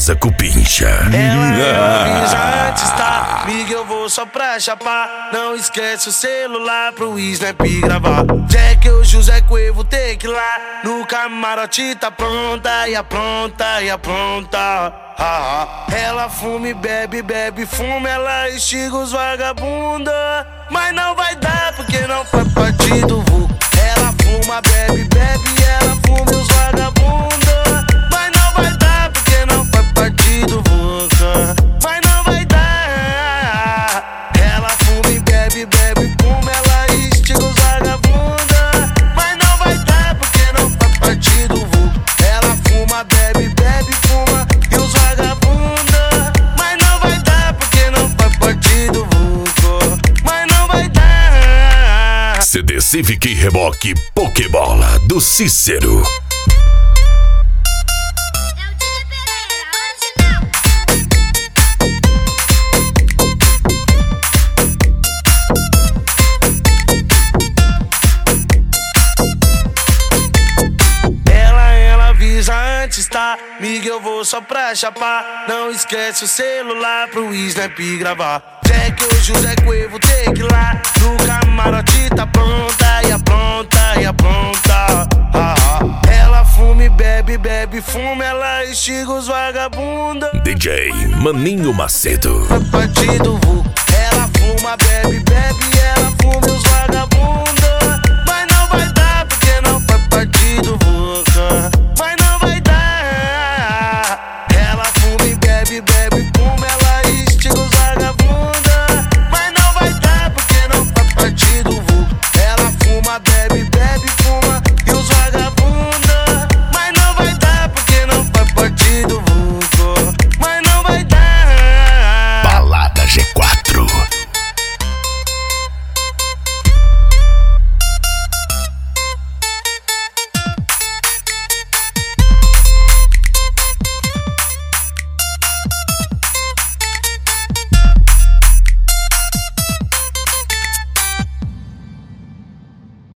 poderosa cupincha. Ela avisa antes, tá? Miga, eu vou só pra chapar. Não esquece o celular pro Snap gravar. Jack, o José Cuevo, tem que ir lá. No camarote tá pronta, e apronta, e apronta. Ela fuma e bebe, bebe, fuma. Ela estiga os vagabunda. Mas não vai dar porque não faz parte do vulgo. Ela fuma, bebe, bebe, ela fuma e os vagabunda. Mas não vai dar porque não faz parte do vulgo. Mas não vai dar. Ela fuma e bebe, bebe, fuma. Ela estiga os vagabunda. Mas não vai dar porque não faz parte do vulgo. Ela fuma, bebe, bebe, fuma e os vagabunda. Mas não vai dar porque não faz parte do vulgo. Mas não vai dar. CD Civic Reboque Pokébola do Cícero. Ela avisa antes, tá? Miga, eu vou só pra chapar. Não esquece o celular pro Snap gravar. Jack, o José Cuevo, tem que ir lá. No camarote tá pronta, e apronta, e apronta. Ela fuma e bebe, bebe, fuma. Ela estiga os vagabunda. DJ Maninho Macedo. Faz parte do vulgo. Ela fuma, bebe, bebe.